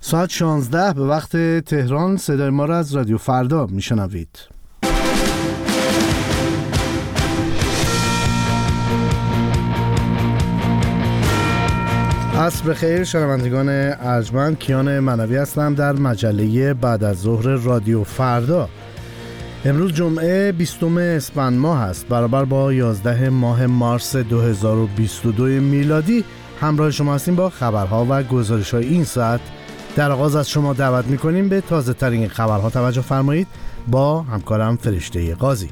ساعت 16 به وقت تهران صدای ما را از رادیو فردا میشنوید. عصر بخیر شنوندگان ارجمند، کیان منوی هستم در مجله بعد از ظهر رادیو فردا. امروز جمعه 20 اسفند ماه است، برابر با 11 ماه مارس 2022 میلادی. همراه شما هستیم با خبرها و گزارش‌های این ساعت. در آغاز از شما دعوت می‌کنیم به تازه‌ترین خبرها توجه فرمایید با همکارم فرشته قاضی.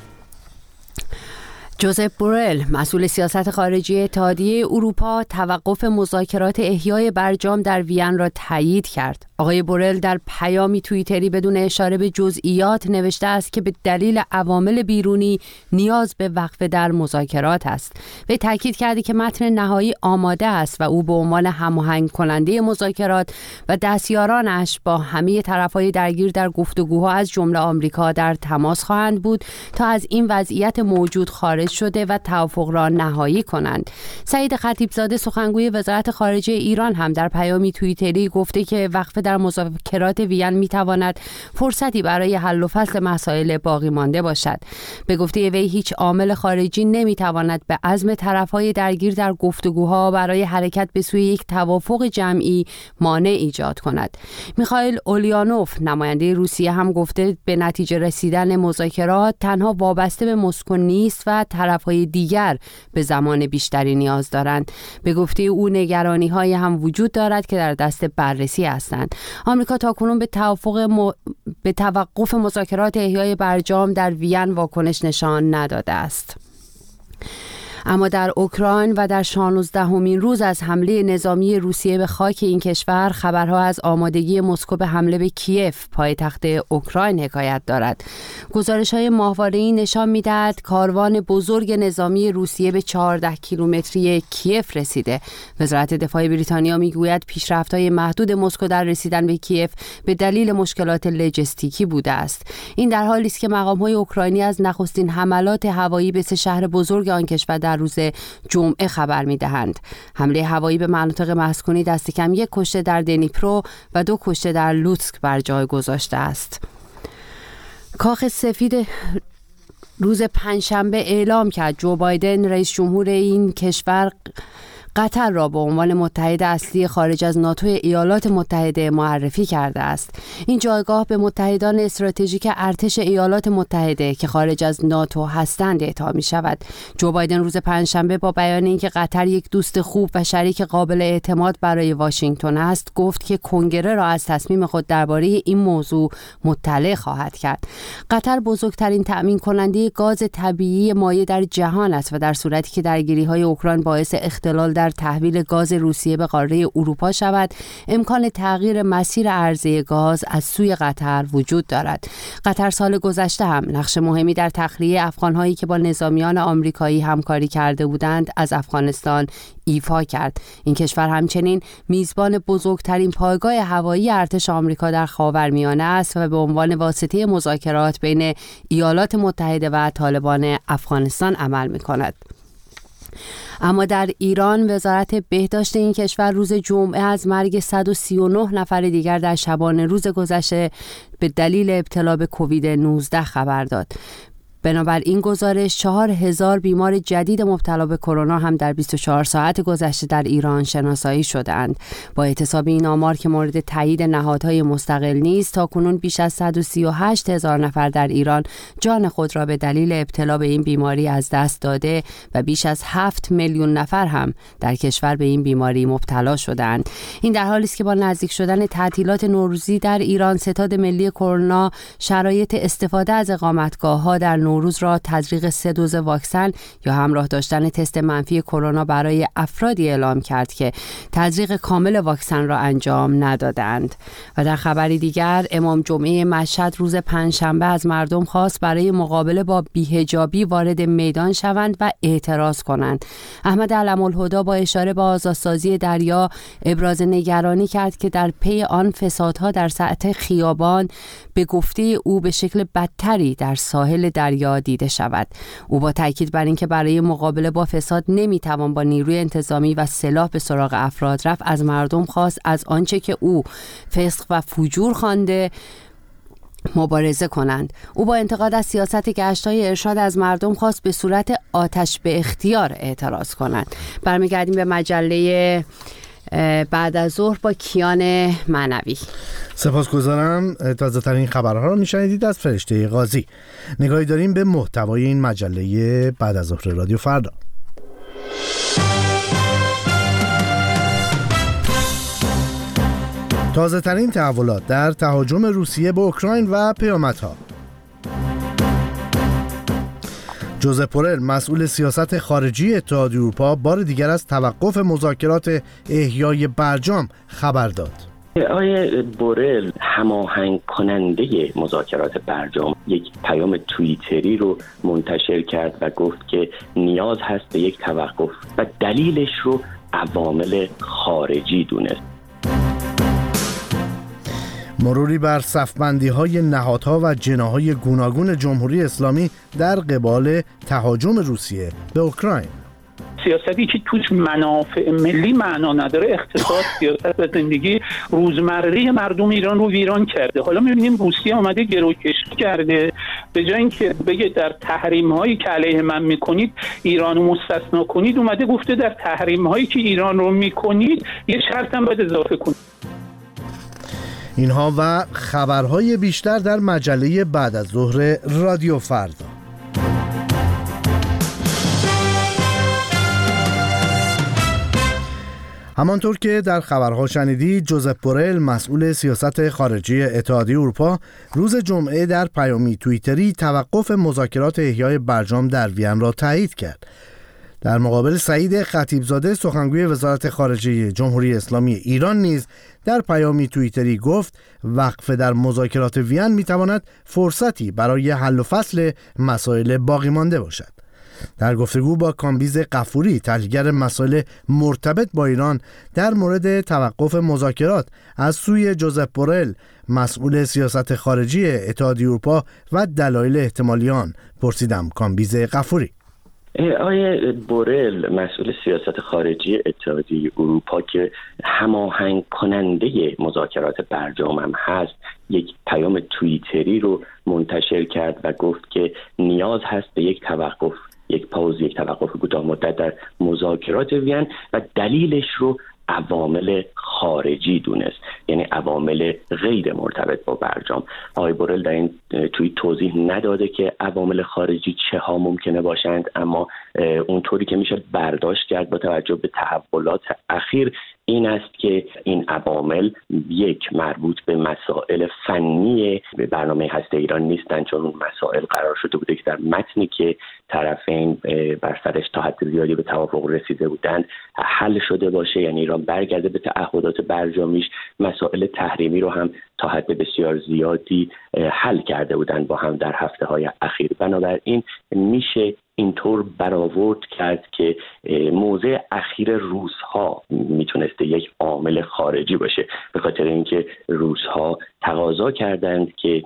جوزپ بورل، مسئول سیاست خارجی اتحادیه اروپا، توقف مذاکرات احیای برجام در وین را تایید کرد. آقای بورل در پیامی توییتری بدون اشاره به جزئیات نوشته است که به دلیل عوامل بیرونی نیاز به وقفه در مذاکرات است. وی تاکید کرده که متن نهایی آماده است و او به عنوان هماهنگ کننده مذاکرات و دستیارانش با همه طرفهای درگیر در گفتگوها از جمله آمریکا در تماس خواهند بود تا از این وضعیت موجود خارج شده و توافق را نهایی کنند. سعید خطیبزاده، سخنگوی وزارت خارجه ایران، هم در پیامی توییتری گفته که وقفه در مذاکرات وین میتواند فرصتی برای حل و فصل مسائل باقی مانده باشد. به گفته وی هیچ عامل خارجی نمیتواند به عزم طرفهای درگیر در گفتگوها برای حرکت به سوی یک توافق جمعی مانع ایجاد کند. میخائیل اولیانوف، نماینده روسیه، هم گفته به نتیجه رسیدن مذاکرات تنها وابسته به مسکو نیست و طرفهای دیگر به زمان بیشتری نیاز دارند. به گفته او نگرانی‌های هم وجود دارد که در دست بررسی هستند. آمریکا تاکنون به توقف مذاکرات احیای برجام در وین واکنش نشان نداده است. اما در اوکراین و در 16مین روز از حمله نظامی روسیه به خاک این کشور، خبرها از آمادگی مسکو به حمله به کیف، پایتخت اوکراین، حکایت دارد. گزارش‌های ماهواره‌ای نشان می‌دهد کاروان بزرگ نظامی روسیه به 14 کیلومتری کیف رسیده. وزارت دفاع بریتانیا می‌گوید پیشرفت‌های محدود مسکو در رسیدن به کیف به دلیل مشکلات لوجستیکی بوده است. این در حالی است که مقام‌های اوکراینی از نخستین حملات هوایی به سه شهر بزرگ آن کشور در روز جمعه خبر می‌دهند. حمله هوایی به مناطق مسکونی دست کم 1 کشته در دنیپرو و 2 کشته در لوتسک بر جای گذاشته است. کاخ سفید روز پنجشنبه اعلام کرد جو بایدن، رئیس جمهور این کشور، قطر را به عنوان متحد اصلی خارج از ناتو ایالات متحده معرفی کرده است. این جایگاه به متحدان استراتژیک ارتش ایالات متحده که خارج از ناتو هستند اعطا می شود. جو بایدن روز پنجشنبه با بیان اینکه قطر یک دوست خوب و شریک قابل اعتماد برای واشنگتن است، گفت که کنگره را از تصمیم خود درباره این موضوع مطلع خواهد کرد. قطر بزرگترین تأمین کننده گاز طبیعی مایع در جهان است و در صورتی که درگیری‌های اوکراین باعث اختلال در تحویل گاز روسیه به قاره اروپا شود، امکان تغییر مسیر عرضه گاز از سوی قطر وجود دارد. قطر سال گذشته هم نقش مهمی در تخلیه افغان‌هایی که با نظامیان آمریکایی همکاری کرده بودند از افغانستان ایفا کرد. این کشور همچنین میزبان بزرگترین پایگاه هوایی ارتش آمریکا در خاورمیانه است و به عنوان واسطه مذاکرات بین ایالات متحده و طالبان افغانستان عمل می‌کند. اما در ایران، وزارت بهداشت این کشور روز جمعه از مرگ 139 نفر دیگر در شبانه روز گذشته به دلیل ابتلا به کووید 19 خبر داد. بنابراین گزارش 4000 بیمار جدید مبتلا به کرونا هم در 24 ساعت گذشته در ایران شناسایی شدند. با احتساب این آمار که مورد تایید نهادهای مستقل نیست، تاکنون بیش از 138,000 نفر در ایران جان خود را به دلیل ابتلا به این بیماری از دست داده و بیش از 7 میلیون نفر هم در کشور به این بیماری مبتلا شدند. این در حالی است که با نزدیک شدن تعطیلات نوروزی در ایران، ستاد ملی کرونا شرایط استفاده از اقامتگاه‌ها در نوروز را تزریق 3 دوز واکسن یا همراه داشتن تست منفی کرونا برای افرادی اعلام کرد که تزریق کامل واکسن را انجام ندادند. و در خبری دیگر، امام جمعه مشهد روز پنجشنبه از مردم خواست برای مقابله با بی‌حجابی وارد میدان شوند و اعتراض کنند. احمد علم‌الهدی با اشاره به آزادسازی دریا ابراز نگرانی کرد که در پی آن فسادها در سطح خیابان به گفته او به شکل بدتری در ساحل دریا دنیا دیده شود. او با تاکید بر اینکه برای مقابله با فساد نمیتوان با نیروی انتظامی و سلاح به سراغ افراد رفت، از مردم خواست از آنچه که او فسق و فجور خوانده مبارزه کنند. او با انتقاد از سیاست گشت‌های ارشاد از مردم خواست به صورت آتش به اختیار اعتراض کنند. برمیگردیم به مجله بعد از ظهر با کیان معنوی. سپاسگزارم. تازه ترین خبرها رو میشنیدید از فرشته قاضی. نگاهی داریم به محتوای این مجله بعد از ظهر رادیو فردا. تازه ترین تحولات در تهاجم روسیه به اوکراین و پیامدها. جوزپ بورل مسئول سیاست خارجی اتحادیه اروپا بار دیگر از توقف مذاکرات احیای برجام خبر داد. آقای بورل هماهنگ کننده مذاکرات برجام یک پیام توییتری رو منتشر کرد و گفت که نیاز هست به یک توقف و دلیلش رو عوامل خارجی دونست. مروری بر صفبندی‌های نهادها و جناح‌های گوناگون جمهوری اسلامی در قبال تهاجم روسیه به اوکراین. سیاستی که توش منافع ملی معنا نداره، اقتصاد، سیاست و زندگی روزمره مردم ایران رو ویران کرده. حالا می‌بینیم روسیه اومده گروکشی کرده، به جای اینکه بگه در تحریم‌هایی که علیه من می‌کنید ایران رو مستثنا کنید، اومده گفته در تحریم‌هایی که ایران رو می‌کنید یه شرط هم باید اضافه کنید. اینها و خبرهای بیشتر در مجله بعد از ظهر رادیو فردا. همانطور که در خبرها شنیدید، جوزپ بورل مسئول سیاست خارجی اتحادیه اروپا روز جمعه در پیامی توییتری توقف مذاکرات احیای برجام در وین را تایید کرد. در مقابل سعید خطیبزاده سخنگوی وزارت خارجه جمهوری اسلامی ایران نیز در پیامی توییتری گفت وقفه در مذاکرات وین میتواند فرصتی برای حل و فصل مسائل باقی مانده باشد. در گفتگو با کامبیز غفوری تحلیلگر مسائل مرتبط با ایران در مورد توقف مذاکرات از سوی جوزپ بورل مسئول سیاست خارجی اتحادیه اروپا و دلایل احتمالی آن پرسیدم. کامبیز غفوری: آقای بورل مسئول سیاست خارجی اتحادیه اروپا که هماهنگ کننده مذاکرات برجام هم هست، یک پیام توییتری رو منتشر کرد و گفت که نیاز هست به یک توقف، یک توقف کوتاه مدت در مذاکرات وین و دلیلش رو عوامل خارجی دونست، یعنی عوامل غیر مرتبط با برجام. آقای بورل در این توییت توضیح نداده که عوامل خارجی چه ها ممکنه باشند، اما اونطوری که میشه برداشت کرد با توجه به تحولات اخیر این است که این عوامل یک مربوط به مسائل فنی به برنامه هسته ایران نیستند، چون اون مسائل قرار شده بوده که در متنی که طرفین بر سرش تا حد زیادی به توافق رسیده بودند حل شده باشه، یعنی ایران برگرده به تعهدات برجامیش. مسائل تحریمی رو هم تا حد بسیار زیادی حل کرده بودند با هم در هفته‌های اخیر. بنابراین میشه اینطور برآورد کرد که موضع اخیر روس‌ها میتونسته یک عامل خارجی باشه، به خاطر اینکه روس‌ها تقاضا کردند که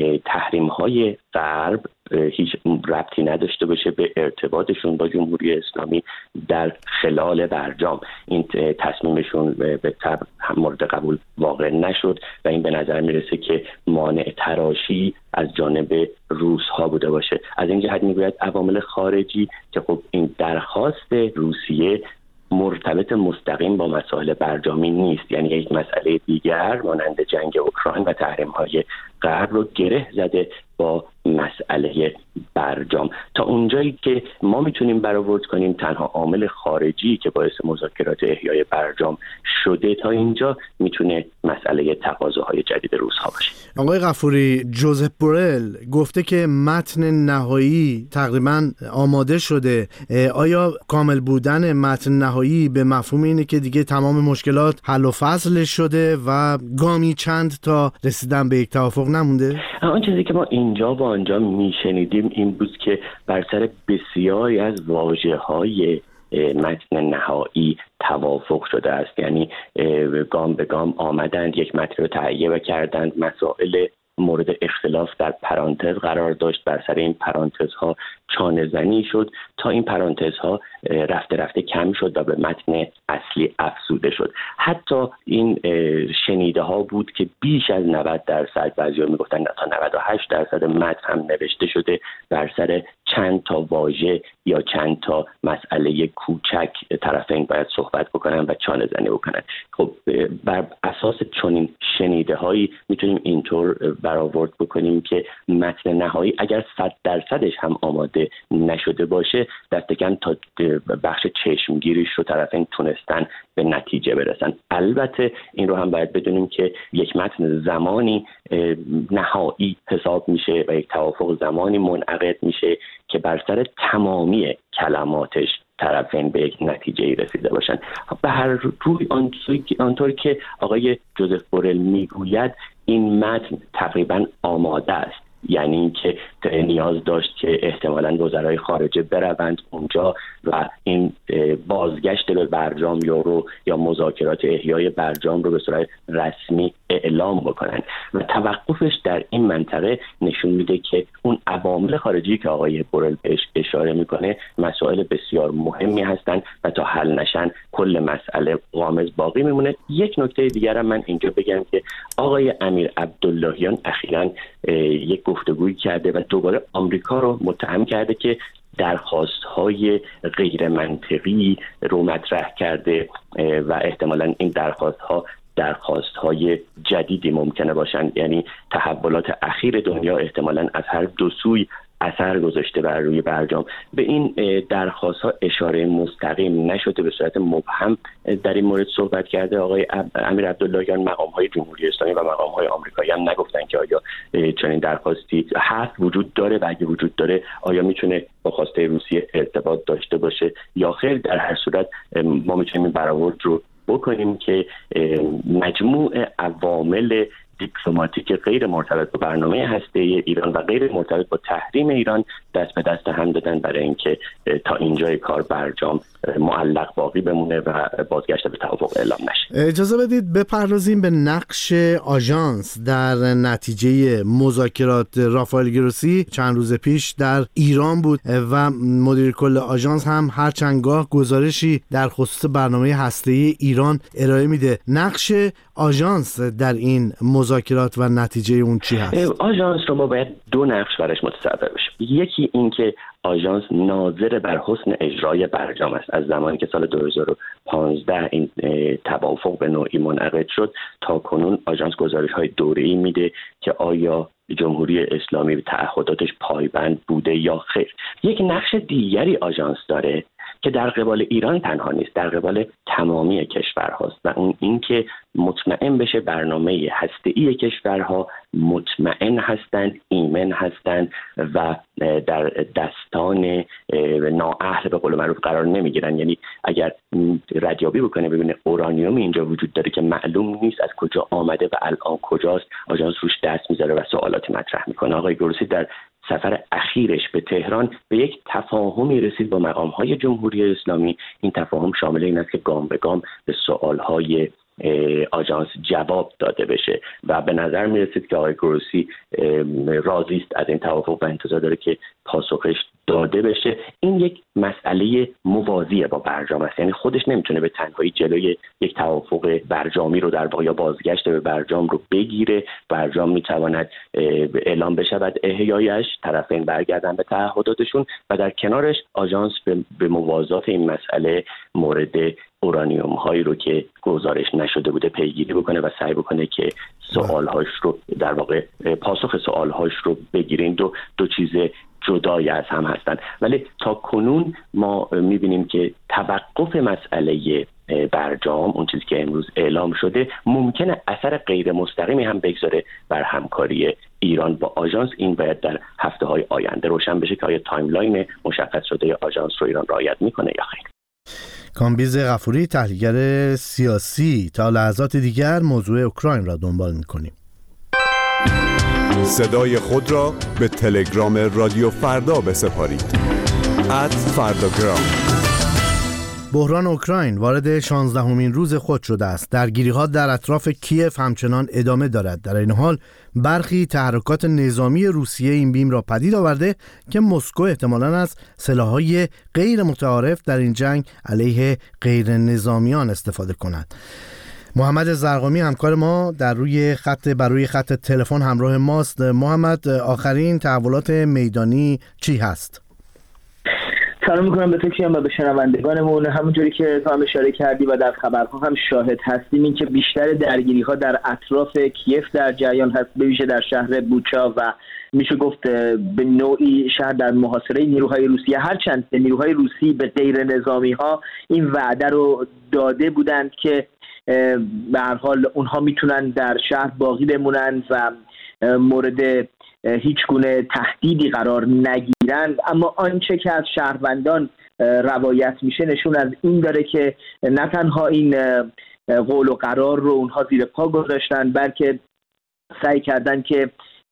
تحریم‌های غرب هیچ ربطی نداشته باشه به ارتباطشون با جمهوری اسلامی در خلال برجام. این تصمیمشون به طبع مورد قبول واقع نشد و این به نظر میرسه که مانع تراشی از جانب روس‌ها بوده باشه. از این جهت میگوید عوامل خارجی که خب این درخواست روسیه مرتبط مستقیم با مسائل برجامی نیست، یعنی یک مسئله دیگر مانند جنگ اوکراین و تحریم‌های غرب رو گره زده با مسئله برجام. تا اونجایی که ما میتونیم برآورد کنیم تنها عامل خارجی که باعث مذاکرات احیای برجام شده تا اینجا میتونه مسئله تقاضاهای جدید روس‌ها باشه. آقای غفوری، جوزپ بورل گفته که متن نهایی تقریباً آماده شده. آیا کامل بودن متن نهایی به مفهوم اینه که دیگه تمام مشکلات حل و فصل شده و گامی چند تا رسیدن به یک توافق نمونده؟ آن چیزی که ما اینجا و آنجا میشنیدیم این بود که بر سر بسیاری از واژه‌های متن نهایی توافق شده است، یعنی گام به گام آمدند یک متن رو تهیه کردند، مسائل مورد اختلاف در پرانتز قرار داشت. بر سر این پرانتزها چانه زنی شد تا این پرانتزها رفته رفته کم شد و به متن اصلی افزوده شد. حتی این شنیده ها بود که بیش از 90%، بعضی‌ها میگفتن تا 98% متن هم نوشته شده بر سر چند تا واژه یا چند تا مسئله کوچک طرفین باید صحبت بکنن و چانه زنی بکنن. خب بر اساس چنین شنیده هایی میتونیم اینطور برآورد بکنیم که متن نهایی اگر 100% هم آماده نشده باشه، دست کم تا بخش چشمگیریش رو طرفین تونستن به نتیجه برسن. البته این رو هم باید بدونیم که یک متن زمانی نهایی حساب میشه و یک توافق زمانی منعقد میشه که بر سر تمامی کلماتش طرفین به یک نتیجه رسیده باشن. به هر روی آنطور که آقای جوزف بورل میگوید این متن تقریبا آماده است، یعنی اینکه نیاز داشت که احتمالاً وزرای خارجه بروند اونجا و این بازگشت به برجام یا مذاکرات احیای برجام رو به صورت رسمی اعلام بکنن و توقفش در این منطقه نشون میده که اون عوامل خارجی که آقای بورل بهش اشاره میکنه مسائل بسیار مهمی هستن و تا حل نشن کل مسئله غامض باقی میمونه. یک نکته دیگر هم من اینجا بگم که آقای امیر عبداللهیان اخیراً یک گفتگویی کرده و دوباره آمریکا رو متهم کرده که درخواست‌های غیر منطقی رو مطرح کرده و احتمالاً این درخواست‌های جدیدی ممکنه باشن، یعنی تحولات اخیر دنیا احتمالاً از هر دو سوی اثر گذاشته بر روی برجام. به این درخواست‌ها اشاره مستقیم نشده، به صورت مبهم در این مورد صحبت کرده آقای امیر عبداللهیان. مقام‌های جمهوری اسلامی و مقام‌های آمریکایی هم نگفتن که آیا چنین درخواستی هست، وجود داره و اگه وجود داره آیا میتونه با خواسته روسیه ارتباط داشته باشه یا خیر. در هر صورت ما میتونیم این برآورد رو بکنیم که مجموع عوامل دیپلماتیک غیر مرتبط با برنامه هسته‌ای ایران و غیر مرتبط با تحریم ایران دست به دست هم دادن برای اینکه تا اینجای کار برجام معلق باقی بمونه و بازگشت به توافق اعلام نشه. اجازه بدید بپردازیم به نقش آژانس در نتیجه مذاکرات. رافائل گروسی چند روز پیش در ایران بود و مدیر کل آژانس هم هر چندگاه گزارشی در خصوص برنامه هسته‌ای ایران ارائه میده. نقش آژانس در این مذاکرات و نتیجه اون چی هست؟ آژانس رو ما باید دو نقش برش متصور بشیم. یکی این که آژانس ناظر بر حسن اجرای برجام است. از زمانی که سال 2015 این توافق به نوعی منعقد شد تا کنون آژانس گزارش‌های دوره‌ای میده که آیا جمهوری اسلامی به تعهداتش پایبند بوده یا خیر. یک نقش دیگری آژانس داره که در قبال ایران تنها نیست، در قبال تمامی کشورهاست و اون این که مطمئن بشه برنامه هسته‌ای کشورها مطمئن هستند، ایمن هستند و در دستان نااهل به قول معروف قرار نمیگیرن. یعنی اگر ردیابی بکنه ببینه اورانیوم اینجا وجود داره که معلوم نیست از کجا آمده و الان کجاست، آژانس روش دست میذاره و سوالاتی مطرح میکنه. آقای گروسی در سفر اخیرش به تهران به یک تفاهمی رسید با مقام‌های جمهوری اسلامی. این تفاهم شامل این است که گام به گام به سوال‌های آژانس جواب داده بشه و به نظر میرسید که آقای گروسی راضی است از این توافق و انتظار داره که پاسخش داده بشه. این یک مسئله موازی با برجام است، یعنی خودش نمیتونه به تنهایی جلوی یک توافق برجامی رو در واقع یابازگشت به برجام رو بگیره. برجام میتواند اعلام بشود احیایش، طرفین برگردن به تعهداتشون و در کنارش آژانس به موازات این مسئله مورد اورانیوم هایی رو که گزارش نشده بوده پیگیری بکنه و سعی بکنه که سوالهاش رو در واقع پاسخ سوالهاش رو بگیرین. دو چیز جدای از هم هستن، ولی تا کنون ما میبینیم که توقف مسئله برجام، اون چیزی که امروز اعلام شده، ممکنه اثر غیر مستقیمی هم بگذاره بر همکاری ایران با آژانس. این باید در هفته‌های آینده روشن بشه که آیا تایملاین مشخص شده آژانس رو ایران رعایت میکنه یا خیر. کامبیز غفوری، تحلیلگر سیاسی، تا لحظات دیگر موضوع اوکراین را دنبال میکنیم. صدای خود را به تلگرام رادیو فردا بسپارید. @فرداگرام. بحران اوکراین وارد 16مین روز خود شده است. درگیری‌ها در اطراف کیف همچنان ادامه دارد. در این حال برخی تحرکات نظامی روسیه این بیم را پدید آورده که مسکو احتمالاً از سلاح‌های غیر متعارف در این جنگ علیه غیر نظامیان استفاده کند. محمد زرقامی همکار ما بر روی خط تلفن همراه ماست. محمد، آخرین تحولات میدانی چی هست؟ سلام میکنم به تو کیان و به شنوندگانمون. همونجوری که تو هم اشاره کردی و در خبرها هم شاهد هستیم، این که بیشتر درگیری ها در اطراف کیف در جریان هست، به ویژه در شهر بوچا و میشه گفت به نوعی شهر در محاصره نیروهای روسیه. هرچند نیروهای روسی به غیر نظامی ها این وعده رو داده بودند که به هر حال اونها میتونن در شهر باقی بمونن و مورد هیچ گونه تهدیدی قرار نگیرند، اما آنچه که از شهروندان روایت میشه نشون از این داره که نه تنها این قول و قرار رو اونها زیر پا گذاشتن، بلکه سعی کردن که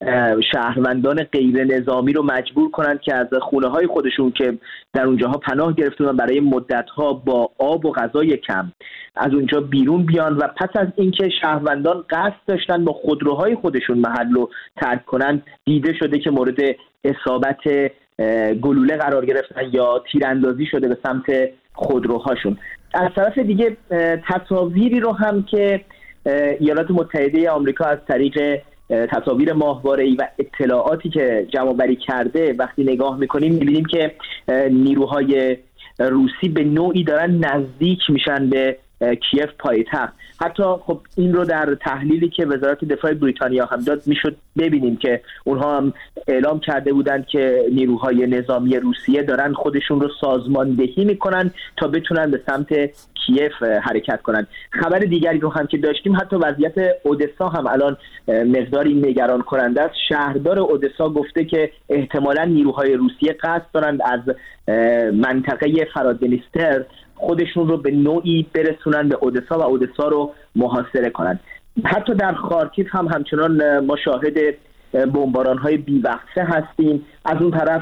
شهروندان غیر نظامی رو مجبور کنند که از خونه های خودشون که در اونجاها پناه گرفته بودن برای مدت‌ها با آب و غذای کم از اونجا بیرون بیان و پس از اینکه شهروندان قصد داشتن با خودروهای خودشون محل رو ترک کنن، دیده شده که مورد اصابت گلوله قرار گرفتن یا تیراندازی شده به سمت خودروهاشون. از طرف دیگه تصاویری رو هم که ایالات متحده آمریکا از طریق تصاویر ماهواره‌ای و اطلاعاتی که جمع‌آوری کرده وقتی نگاه می‌کنیم می‌بینیم که نیروهای روسی به نوعی دارن نزدیک میشن به کیف پایتخت. حتی خب این رو در تحلیلی که وزارت دفاع بریتانیا هم داد میشد ببینیم که اونها هم اعلام کرده بودند که نیروهای نظامی روسیه دارن خودشون رو سازماندهی میکنن تا بتونن به سمت کیف حرکت کنن. خبر دیگری رو هم که داشتیم، حتی وضعیت اودسا هم الان مقداری نگران کننده است. شهردار اودسا گفته که احتمالاً نیروهای روسیه قصد دارند از منطقه فرادنیستر خودشون رو به نوعی برسونن به اودسا و اودسا رو محاصره کنن. حتی در خارکیف هم همچنان ما شاهد بمباران‌های بی‌وقفه هستیم. از اون طرف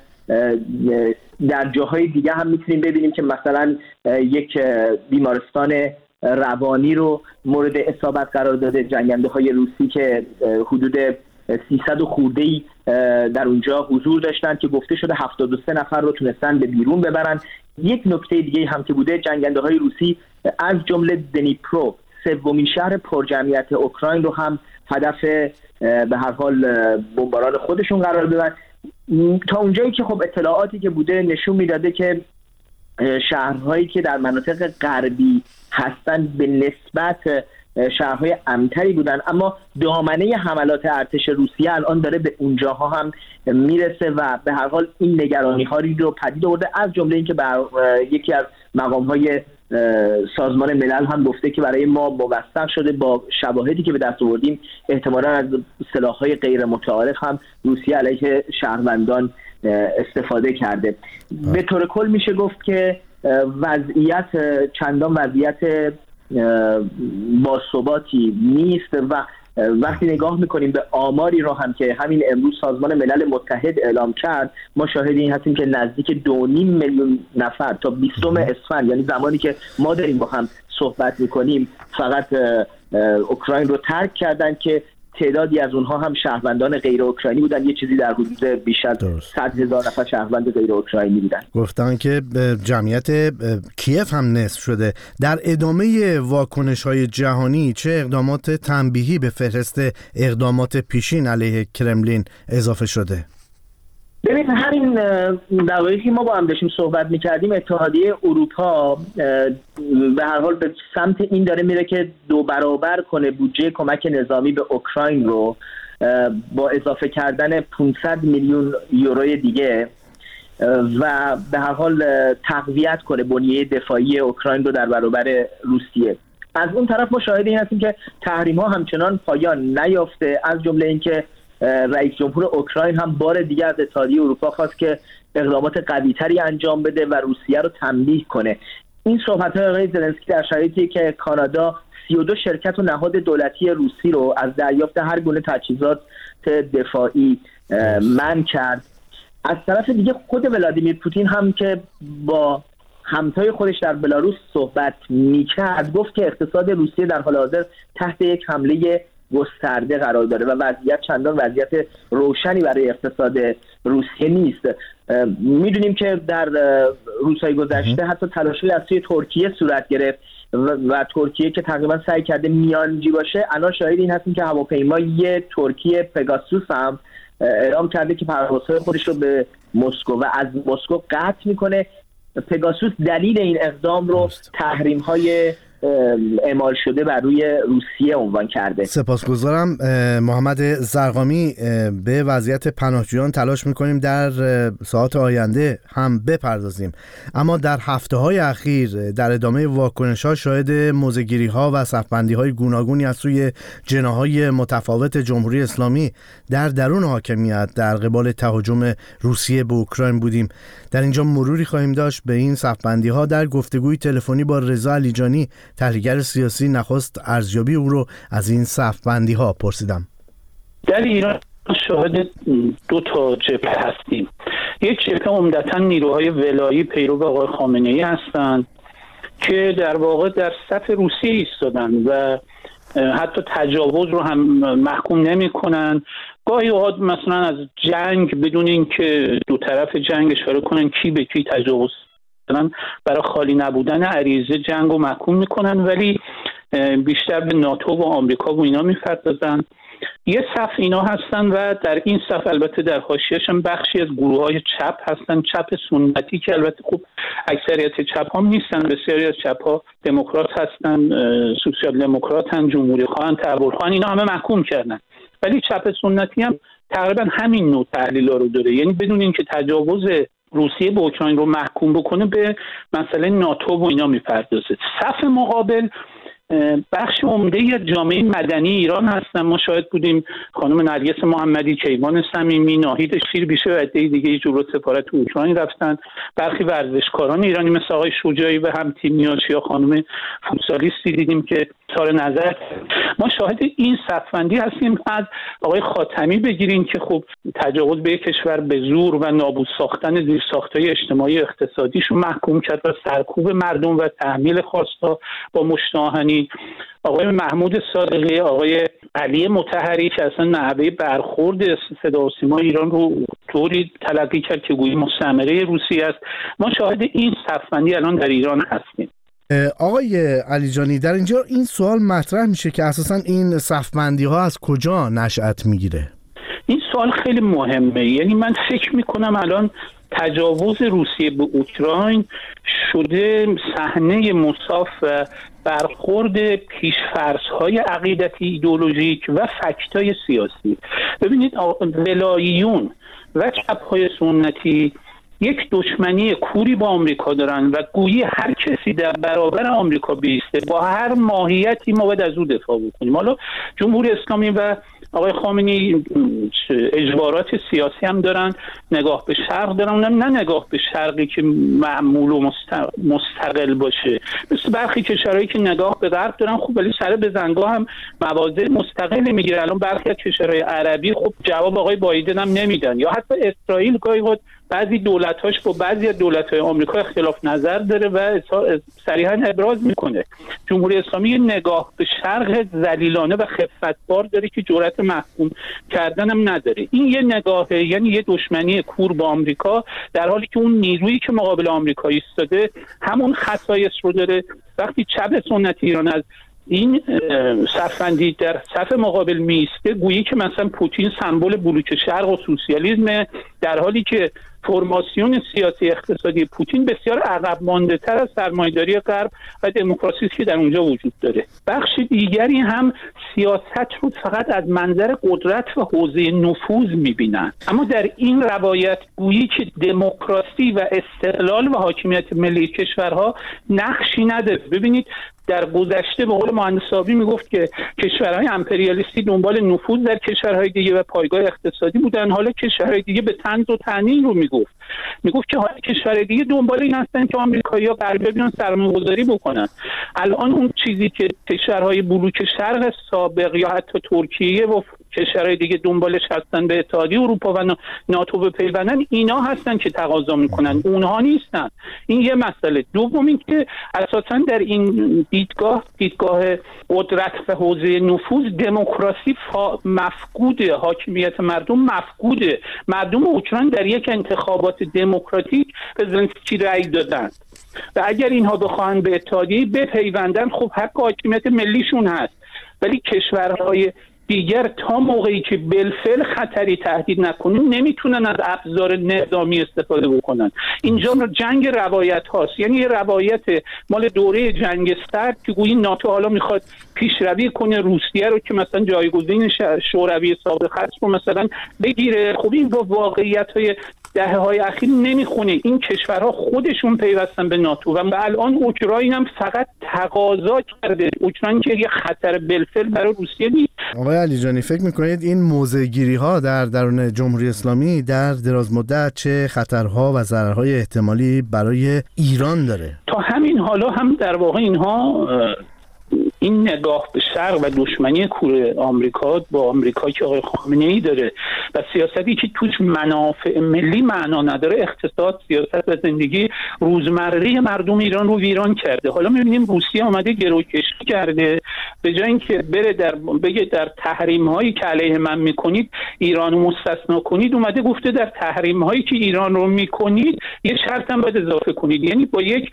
در جاهای دیگه هم میتونیم ببینیم که مثلا یک بیمارستان روانی رو مورد اصابت قرار داده جنگنده‌های روسی که حدود 300 خورده‌ای در اونجا حضور داشتن که گفته شده 73 نفر رو تونستن به بیرون ببرن. یک نکته دیگه هم که بوده، جنگنده‌های روسی از جمله دنیپرو، سومین شهر پرجمعیت اوکراین رو هم هدف به هر حال بمباران خودشون قرار دادن. تا اونجایی که خب اطلاعاتی که بوده نشون میداده که شهرهایی که در مناطق غربی هستن به نسبت شهرهای امن‌تری بودن، اما دامنه حملات ارتش روسیه الان داره به اونجاها هم میرسه و به هر حال این نگرانی‌ها رو پدید آورده. از جمله اینکه یکی از مقام‌های سازمان ملل هم گفته که برای ما موثق شده با شواهدی که به دست آوردیم احتمالاً از سلاح‌های غیر متعارف هم روسیه علیه شهروندان استفاده کرده. به طور کل میشه گفت که وضعیت چندان وضعیت باثباتی نیست و وقتی نگاه میکنیم به آماری رو هم که همین امروز سازمان ملل متحد اعلام کرد، ما شاهد این هستیم که نزدیک 2.5 میلیون نفر تا 20 اسفند، یعنی زمانی که ما داریم با هم صحبت میکنیم، فقط اوکراین رو ترک کردن که تعدادی از اونها هم شهروندان غیر اوکراینی بودن. یه چیزی در حدود بیش از 100,000 نفر شهروند غیر اوکراینی بودن. گفتن که جمعیت کیف هم نصف شده. در ادامه واکنش‌های جهانی چه اقدامات تنبیهی به فهرست اقدامات پیشین علیه کرملین اضافه شده؟ ببینید، همین دقایقی ما با هم داشتیم صحبت می‌کردیم، اتحادیه اروپا به هر حال به سمت این داره میره که 2 برابر کنه بودجه کمک نظامی به اوکراین رو با اضافه کردن 500 میلیون یورو دیگه و به هر حال تقویت کنه بنیه دفاعی اوکراین رو در برابر روسیه. از اون طرف ما شاهد این هستیم که تحریم‌ها همچنان پایان نیافته، از جمله اینکه رئیس جمهور اوکراین هم بار دیگر از اتحادیه اروپا خواست که اقدامات قوی‌تری انجام بده و روسیه رو تنبیه کنه. این صحبت‌های آقای زلنسکی در شرایطی که کانادا 32 شرکت و نهاد دولتی روسی رو از دریافت هر گونه تجهیزات دفاعی منع کرد. از طرف دیگه خود ولادیمیر پوتین هم که با همتای خودش در بلاروس صحبت میکرد، گفت که اقتصاد روسیه در حال حاضر تحت یک حمله گسترده قرار داره و وضعیت چندان وضعیت روشنی برای اقتصاد روسیه نیست. میدونیم که در روزهای گذشته حتی تلاشی از سوی ترکیه صورت گرفت و ترکیه که تقریبا سعی کرده میانجی باشه، الان شاهد این هستیم که هواپیمای ترکیه پگاسوس هم اعلام کرده که پروازهای خودش رو به مسکو و از مسکو قطع میکنه. پگاسوس دلیل این اقدام رو تحریم‌های اعمال شده بر روی روسیه عنوان کرده. سپاسگزارم محمد زرقامی. به وضعیت پناهجویان تلاش میکنیم در ساعات آینده هم بپردازیم، اما در هفته‌های اخیر در ادامه واکنش‌ها شاهد موضع‌گیری‌ها و صف‌بندی‌های گوناگونی از سوی جناح‌های متفاوت جمهوری اسلامی در درون حاکمیت در قبال تهاجم روسیه به اوکراین بودیم. در اینجا مروری خواهیم داشت به این صف‌بندی‌ها در گفتگوی تلفنی با رضا علیجانی، تحلیلگر سیاسی. نخست ارزیابی او رو از این صف‌بندی‌ها پرسیدم. در ایران شاهد دو تا جبهه هستیم. یک جبهه عمدتاً نیروهای ولایی پیرو آقای خامنه‌ای هستند که در واقع در صف روسیه ایستادن و حتی تجاوز رو هم محکوم نمی‌کنن. گاهی اوقات مثلا از جنگ بدون اینکه دو طرف جنگ اشاره کنن کی به کی تجاوز کردن، برای خالی نبودن عریضه جنگ رو محکوم میکنن، ولی بیشتر به ناتو و آمریکا و اینا میپردازن. یه صف اینا هستن و در این صف البته در حاشیه‌اش هم بخشی از گروه‌های چپ هستن، چپ سنتی که البته خب اکثریت چپ هم نیستن، بسیاری از چپ‌ها دموکرات هستن، سوسیال دموکراتن، جمهوری خواهن، تحولخواهن، اینا همه محکوم کردن. ولی چپ سنتی هم تقریبا همین نوع تحلیل‌ها رو داره، یعنی بدون اینکه تجاوز روسیه به اوکراین رو محکوم بکنه به مسئله ناتو و اینا میپردازه. صف مقابل بخش عمده جامعه مدنی ایران هستن. ما شاهد بودیم خانم نرگس محمدی، کیوان صمیمی، ناهید شیربیشه و عده دیگه جلو سفارت اوکراین رفتن. برخی ورزشکاران ایرانی مثل آقای شجاعی و هم تیمیاش یا خانم فوتسالیستی دیدیم که اظهار نظر. ما شاهد این صف‌بندی هستیم. از آقای خاتمی بگیریم که خب تجاوز به کشور به زور و نابود ساختن زیرساخت‌های اجتماعی اقتصادیش رو محکوم کرد و سرکوب مردم و تحمیل خواستا با مشت آهنی. آقای محمود صادقی، آقای علی مطهری که اصلا نحوه برخورد صدا و سیما ایران رو طوری تلقی کرد که گویی مستعمره روسیه است. ما شاهد این صف‌بندی الان در ایران هستیم. آقای علیجانی، در اینجا این سوال مطرح میشه که اساساً این صف‌بندی‌ها از کجا نشأت میگیره؟ این سوال خیلی مهمه. یعنی من فکر میکنم الان تجاوز روسیه به اوکراین شده صحنه مصاف و برخورد پیش‌فرض‌های عقیدتی، ایدئولوژیک و فکت‌های سیاسی. ببینید ولاییون و چپ‌های سنتی یک دشمنی کوری با آمریکا دارن و گویی هر کسی در برابر آمریکا بیسته با هر ماهیتی ما باید از او دفاع بکنیم. حالا جمهوری اسلامی و آقای خامنه‌ای اجبارات سیاسی هم دارن، نگاه به شرق دارن، نه نگاه به شرقی که معمول و مستقل باشه، مثل برخی کشورهایی که نگاه به غرب دارن خب ولی سر به زنگاه هم مواضع مستقل میگیره. الان برخی از کشورهای عربی خب جواب آقای بایدن هم نمیدن، یا حتی اسرائیل گاهی وقت بعضی دولت‌هاش با بعضی از دولت‌های آمریکا اختلاف نظر داره و صریحاً ابراز میکنه. جمهوری اسلامی نگاه به شرق ذلیلانه و خفتبار داره که جرأت محکوم کردن هم نداره. این یه نگاهه، یعنی یه دشمنی کور با آمریکا، در حالی که اون نیرویی که مقابل آمریکا ایستاده همون خصایص رو داره. وقتی چپ سنتی ایران از این صف‌بندی در صف مقابل میسته، گویی که مثلا پوتین سمبل بلوک شرق و سوسیالیسم، در حالی که فرماسیون سیاسی اقتصادی پوتین بسیار عقب مانده تر از سرمایه‌داری غرب و دموکراسی که در اونجا وجود داره. بخش دیگری هم سیاست رو فقط از منظر قدرت و حوزه نفوذ می‌بینن، اما در این روایت گویی که دموکراسی و استقلال و حاکمیت ملی کشورها نقشی نداره. ببینید در گذشته به قول مهندس صابری میگفت که کشورهای امپریالیستی دنبال نفوذ در کشورهای دیگه و پایگاه اقتصادی بودن، حالا کشورهای دیگه به طنز و طعنین رو میگفت که حالا کشورهای دیگه دنبال این هستن که آمریکایی‌ها غربی‌ها بیان سرمایه‌گذاری بکنن. الان اون چیزی که کشورهای بلوک شرق سابق یا حتی ترکیه و کشورهای دیگه دنبالش هستن به اتحادیه اروپا و ناتو بپیوندن، اینا هستن که تقاضا میکنن، اونها نیستن. این یه مسئله. دوم این که اساسا در این دیدگاه قدرت و حوزه نفوذ دموکراسی مفقوده، حاکمیت مردم مفقوده. مردم اوکراین در یک انتخابات دموکراتیک به زلنسکی رأی دادن و اگر اینها بخواهند به اتحادیه بپیوندن خب حق حاکمیت ملیشون هست، ولی کشورهای دیگر تا موقعی که بالفعل خطری تهدید نکنه نمیتونن از ابزار نظامی استفاده بکنن. اینجا جنگ روایت هاست، یعنی یه روایت مال دوره جنگ سرد که گویی ناتو حالا میخواد پیشروی کنه روسیه رو که مثلا جایگزین شوروی سابق هست رو مثلا بگیره. خب این با واقعیت های دهه‌های اخیر نمیخونه. این کشورها خودشون پیوستن به ناتو و الان اوکراین هم فقط تقاضا کرده. اوکراین که یه خطر بالفعل برای روسیه نیست. آقای علیجانی، فکر میکنید این موضع‌گیری ها در درون جمهوری اسلامی در دراز مدت چه خطرها و ضررهای احتمالی برای ایران داره؟ تا همین حالا هم در واقع اینها این نگاه به شرق و دشمنی کره آمریکا با آمریکا که آقای خامنه‌ای داره و سیاستی که توش منافع ملی معنا نداره، اقتصاد، سیاست و زندگی روزمره مردم ایران رو ویران کرده. حالا می‌بینیم روسیه اومده گروکشی کرده، به جای اینکه بگه در تحریم‌هایی که علیه من می‌کنید ایران رو مستثنا کنید، اومده گفته در تحریم‌هایی که ایران رو می‌کنید یه شرط هم باید اضافه کنید. یعنی با یک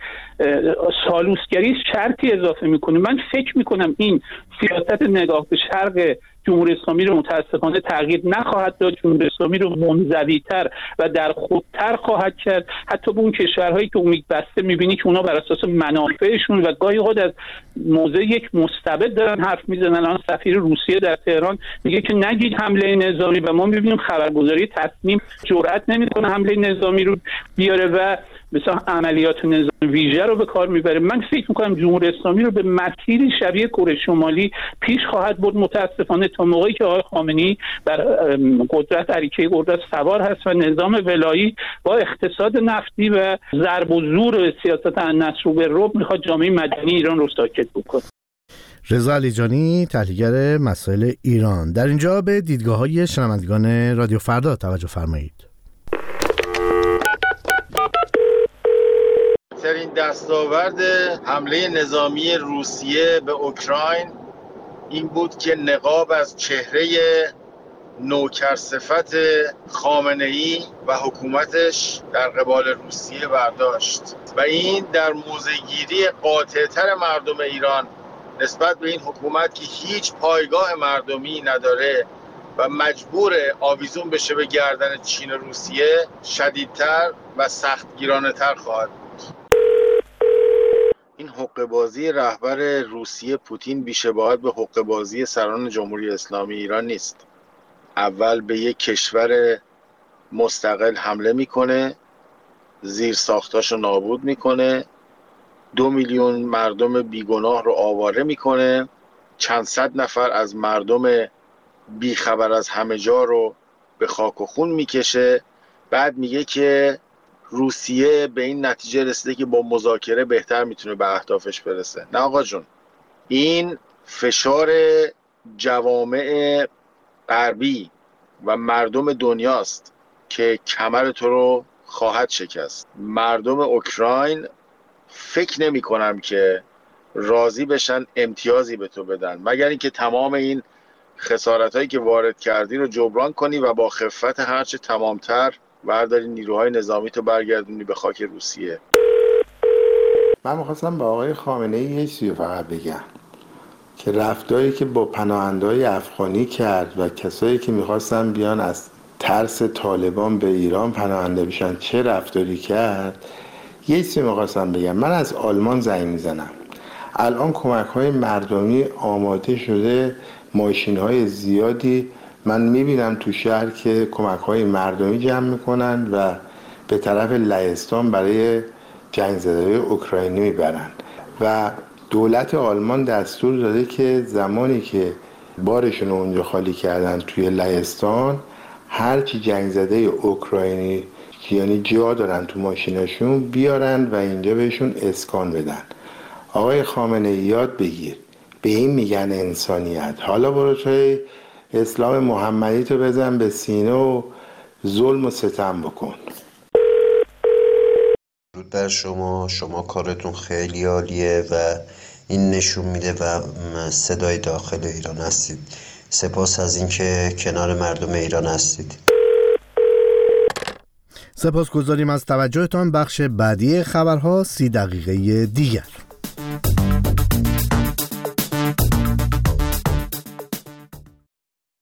سالوسگری شرطی اضافه می‌کنه. من فکر میکنم این سیاست نگاه به شرق جمهوری اسلامی رو متاسفانه تغییر نخواهد داد. جمهوری اسلامی رو منزوی‌تر و در خودتر خواهد کرد. حتی به اون کشورهایی که امید بسته میبینی که اونا بر اساس منافعشون و گاهی اوقات از موضع یک مستبد دارن حرف میزنن. الان سفیر روسیه در تهران میگه که نگید حمله نظامی و ما میبینیم خبرگزاری تصنیم جرئت نمیکنه حمله نظامی رو بیاره و مثلا عملیات نظامی ویژه رو به کار میبره. من فکر میکنم جمهوری اسلامی رو به مسیری شبیه کره شمالی پیش خواهد برد متاسفانه تا موقعی که آقای خامنه‌ای بر قدرت اریکه قدرت سوار هست و نظام ولایی با اقتصاد نفتی و ضرب و زور سیاست النصر به رعب میخواد جامعه مدنی ایران رو ساکت بکنه. رضا علیجانی، تحلیلگر مسائل ایران. در اینجا به دیدگاه‌های شنوندگان رادیو فردا توجه فرمایید. ترین دستاورد حمله نظامی روسیه به اوکراین این بود که نقاب از چهره نوکرصفت خامنه‌ای و حکومتش در قبال روسیه برداشت و این در موضع‌گیری قاطع‌تر مردم ایران نسبت به این حکومت که هیچ پایگاه مردمی نداره و مجبور آویزون بشه به گردن چین و روسیه شدیدتر و سختگیرانه‌تر خواهد بود. این حقه‌بازی رهبر روسیه پوتین بی‌شباهت به حقه‌بازی سران جمهوری اسلامی ایران نیست. اول به یک کشور مستقل حمله میکنه، زیر ساختاشو نابود میکنه، 2 میلیون مردم بیگناه رو آواره میکنه، چند صد نفر از مردم بیخبر از همه جا رو به خاک و خون میکشه. بعد میگه که روسیه به این نتیجه رسیده که با مذاکره بهتر میتونه به اهدافش برسه. نه آقا جون، این فشار جوامع غربی و مردم دنیاست که کمر تو رو خواهد شکست. مردم اوکراین فکر نمی کنم که راضی بشن امتیازی به تو بدن مگر اینکه تمام این خسارت هایی که وارد کردی رو جبران کنی و با خفت هرچه تمامتر برداری نیروهای نظامی تو برگردونی به خاک روسیه. من می‌خواستم با آقای خامنه‌ای یه چیزی فقط بگم که رفتاری که با پناهنده‌های افغانی کرد و کسایی که می‌خواستن بیان از ترس طالبان به ایران پناهنده بشن چه رفتاری کرد. یه چیزی می‌خواستم بگم. من از آلمان زنگ میزنم. الان کمک‌های مردمی آماده شده، ماشین‌های زیادی من میبینم تو شهر که کمک‌های مردمی جمع میکنن و به طرف لهستان برای جنگ زده‌های اوکراینی میبرن و دولت آلمان دستور داده که زمانی که بارشون رو اونجا خالی کردن توی لهستان، هرچی جنگ زده اوکراینی یعنی جا دارن تو ماشیناشون بیارن و اینجا بهشون اسکان بدن. آقای خامنه‌ای یاد بگیر، به این میگن انسانیت. حالا برو توی اسلام محمدی تو بزن به سینه و ظلم و ستم بکن. درود بر شما کارتون خیلی عالیه و این نشون میده و صدای داخل ایران هستید. سپاس از اینکه کنار مردم ایران هستید. سپاسگزاریم از توجهتان. بخش بعدی خبرها 30 دقیقه دیگر.